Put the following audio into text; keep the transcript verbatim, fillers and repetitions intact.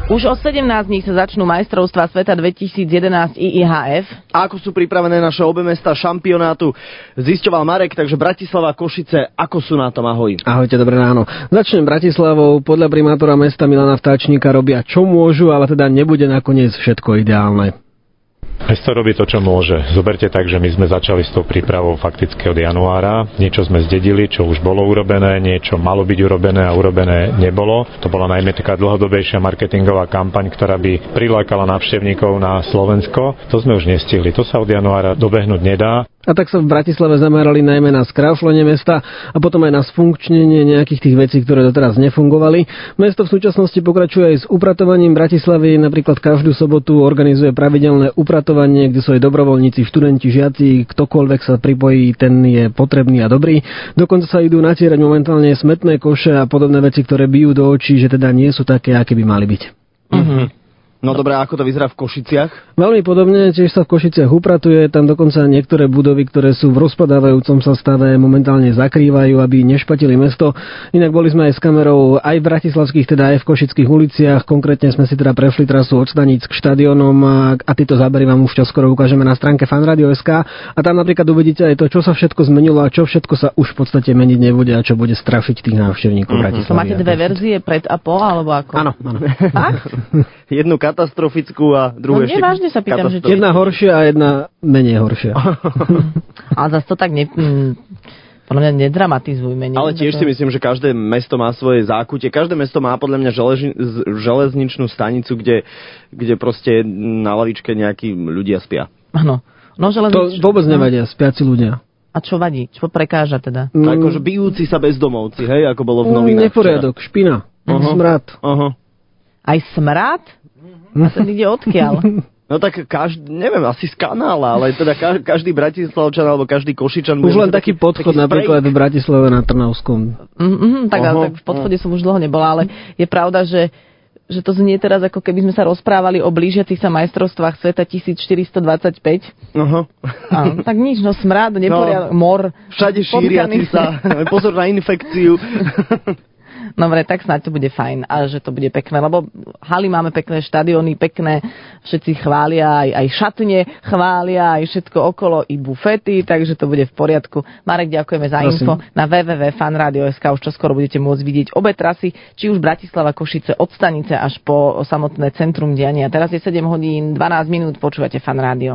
Už o sedemnásť dní sa začnú majstrovstvá sveta dvetisícjedenásť í í há ef. A ako sú pripravené naše obe mestá šampionátu, zisťoval Marek, takže Bratislava, Košice, ako sú na tom? Ahoj. Ahojte, dobré ráno. Začnem Bratislavou. Podľa primátora mesta Milana Vtáčnika robia čo môžu, ale teda nebude nakoniec všetko ideálne. Mesto robí to, čo môže. Zoberte tak, že my sme začali s tou prípravou fakticky od januára. Niečo sme zdedili, čo už bolo urobené, niečo malo byť urobené a urobené nebolo. To bola najmä taká dlhodobejšia marketingová kampaň, ktorá by prilákala návštevníkov na Slovensko. To sme už nestihli. To sa od januára dobehnúť nedá. A tak sa v Bratislave zamerali najmä na skrášlenie mesta a potom aj na sfunkčnenie nejakých tých vecí, ktoré doteraz nefungovali. Mesto v súčasnosti pokračuje aj s upratovaním. Bratislavy napríklad každú sobotu organizuje pravidelné upratovanie, kde sú aj dobrovoľníci, študenti, žiaci, ktokoľvek sa pripojí, ten je potrebný a dobrý. Dokonca sa idú natierať momentálne smetné koše a podobné veci, ktoré bijú do očí, že teda nie sú také, aké by mali byť. Mhm. No dobré, ako to vyzerá v Košiciach? Veľmi podobne, tiež sa v Košiciach upratuje, tam dokonca niektoré budovy, ktoré sú v rozpadávajúcom sa stave, momentálne zakrývajú, aby nešpatili mesto. Inak boli sme aj s kamerou aj v bratislavských, teda aj v košických uliciach, konkrétne sme si teda prešli trasu od staníc k štadiónom a, a tieto zábery vám už čoskoro ukážeme na stránke fanradio bodka es ká a tam napríklad uvidíte aj to, čo sa všetko zmenilo a čo všetko sa už v podstate meniť nebude a čo bude strašiť tých návštevníkov mm-hmm. Bratislavy. To máte dve verzie, pred a po, alebo ako? Áno, áno. Fakt? Jednu katastrofickú a druhú no, ešte nevážne sa pýtam, že či... Jedna horšia a jedna menej horšia. Ale zase to tak ne... podľa mňa nedramatizujme. Nie? Ale tiež si myslím, že každé mesto má svoje zákutie. Každé mesto má podľa mňa želeži... železničnú stanicu, kde, kde proste na lavičke nejakí ľudia spia. Áno. No, železnič... To vôbec nevadia, spiaci ľudia. A čo vadí? Čo prekáža teda? Mm. Akože bijúci sa bezdomovci, hej, ako bolo v novinách. Neporiadok, špina, uh-huh. smrad. Uh-huh. Aj smrad? A ten ide odkiaľ? No tak každý, neviem, asi z kanála, ale teda každý Bratislavčan alebo každý Košičan... Už len taký podchod taký napríklad v Bratislave na Trnavskom. Mm-hmm, tak, ale, tak v podchode som už dlho nebola, ale je pravda, že, že to znie teraz, ako keby sme sa rozprávali o blížiacich sa majstrovstvách sveta tisícštyristodvadsaťpäť. Uh-huh. A, tak nič, no smrad, neporiadok, no, mor. Všade šíriaci sa, pozor na infekciu. Dobre, tak snáď to bude fajn a že to bude pekné, lebo haly máme pekné, štadióny pekné, všetci chvália, aj, aj šatne chvália, aj všetko okolo, i bufety, takže to bude v poriadku. Marek, ďakujeme za Prosím. info. Na w w w bodka fanradio bodka es ká už čoskoro budete môcť vidieť obe trasy, či už Bratislava, Košice od stanice až po samotné centrum diania. Teraz je sedem hodín dvanásť minút, počúvate Fan Rádio.